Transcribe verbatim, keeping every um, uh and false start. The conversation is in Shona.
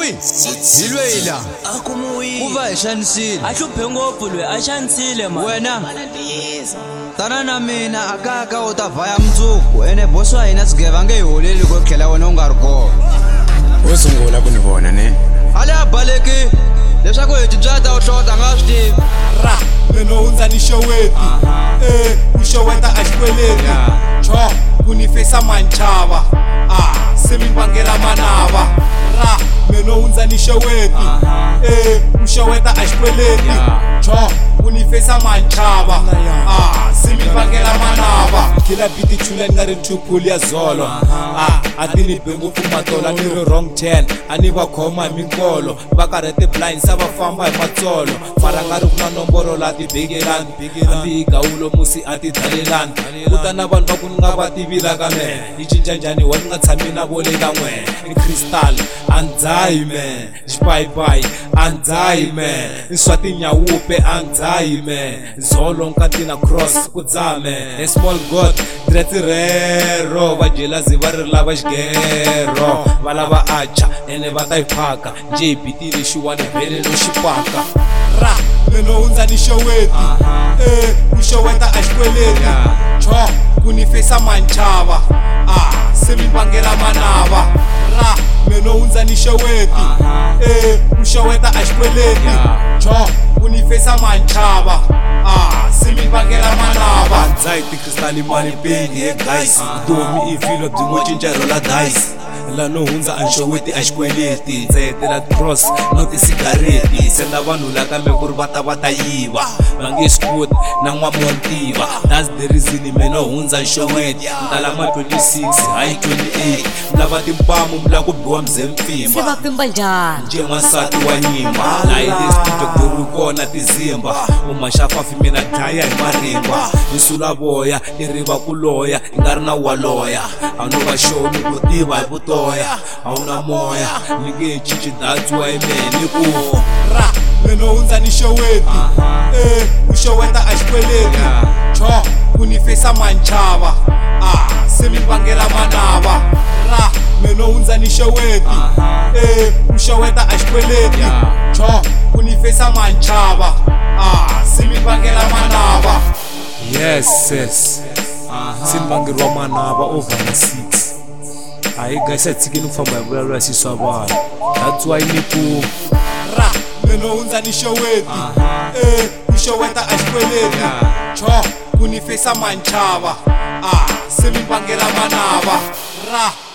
Wi, Zilwela. Akumuyi. Kuva eshanisile. Ahluphe ngopfu lwe ashanisile man. Wena. Tana na mina akaka utavaya mtsuku ene boss wa hina sigeva ngeholeli ko khela wena ungarikho. Usungula kunivona ne. Ale abaleki. Leswaku hithi byata u hlota nga swi tivi. Ra, leno hundza ni xoweti. Eh, ku xoweta a xikweleti. Cho, ku ni fesa manchava. Ah, se mi vangela manava. Ra, leno hundza ni xoweti. Eh, ku xoweta a xikweleti. Cho, ku ni fesa manchava. Ah, se mi vangela manava. Kila biti chula nga ri thukuli ya zolo. Ah, a ti ni bengu kumatola ni ri wrong turn. Ani va khoma hi minkolo. Va karhete blind sa va famba hi matsolo. Mara nga ri ku na nomboro la ti begelani. Hambi hi gawulo musi a ti dalelani. Kuta na vanhu va ku ni nga va tivila ka mehe. Yi cinca njhani wa ni nga tshami na vo le ka n'wehe. I crystal a ndzayi mehe. Xipayipayi a ndzayi mehe. I swa tinyawupe a ndzayi mehe. Zolo nkatina cross ku dzaha mehe. A small god dreti rero. Va jelazi va ri lava xigero. Va lava acha ene va ta yi phaka. Nje hi biti lexiwani vhele lo xipaka. Ra, leno hundza ni xoweti. Eh, ku xoweta a xikweleti. Cho, ku ni fesa manchava. Ah, se mi vangela manava. Ra, leno hundza ni xoweti. Eh, ku xoweta a xikweleti. Cho, ku ni fesa manchava. Ah, se mi vangela manava. Ndzayi tikristali mali peni he guys. Vutomi i vilo byin'we cinca rola dice. Lano hundza a xoweti a xikweleti. Ndzi hetela cross no tisigareti. Senda vanhu la kambe ku ri va ta va ta yiva. Va nge swi koti na n'wamontiva. That's the reason meno hundza xoweti. Ndala ma twenty-six hayi twenty-eight. Mlava timpamu mla ku biwa mze mpfimba. Se va pimba njhani? Nje n'wansati wa nyimba. La hi lesitudio ku ri kona tizimba. Uma xafafi mina dlaya hi marimba. Hi sula voya i riva ku loya. I nga ri na wa loya. A no va xoni ku tiva hi vutoya. A wu na moya ni nge cinci that's why me ni ku. Ra, leno hundza ni xoweti. Eh, ku xoweta a xikweleti. Cho, ku ni fesa manchava. Ah, se mi vangela manava. Ra, leno hundza ni xoweti. Eh, ku xoweta a xikweleti. Cho, ku ni fesa manchava. Ah, se mi vangela manava. Yes, yes. Se mi vangeriwa manava over na six. Ayi guys, atsikini ku famba hi vulavula siswa vanhu. That's why ni ku. Ra, leno hundza ni xoweti. Eh, ku xoweta a xikweleti. Cho, ku ni fesa manchava. Ah, se mi vangela manava. Ra.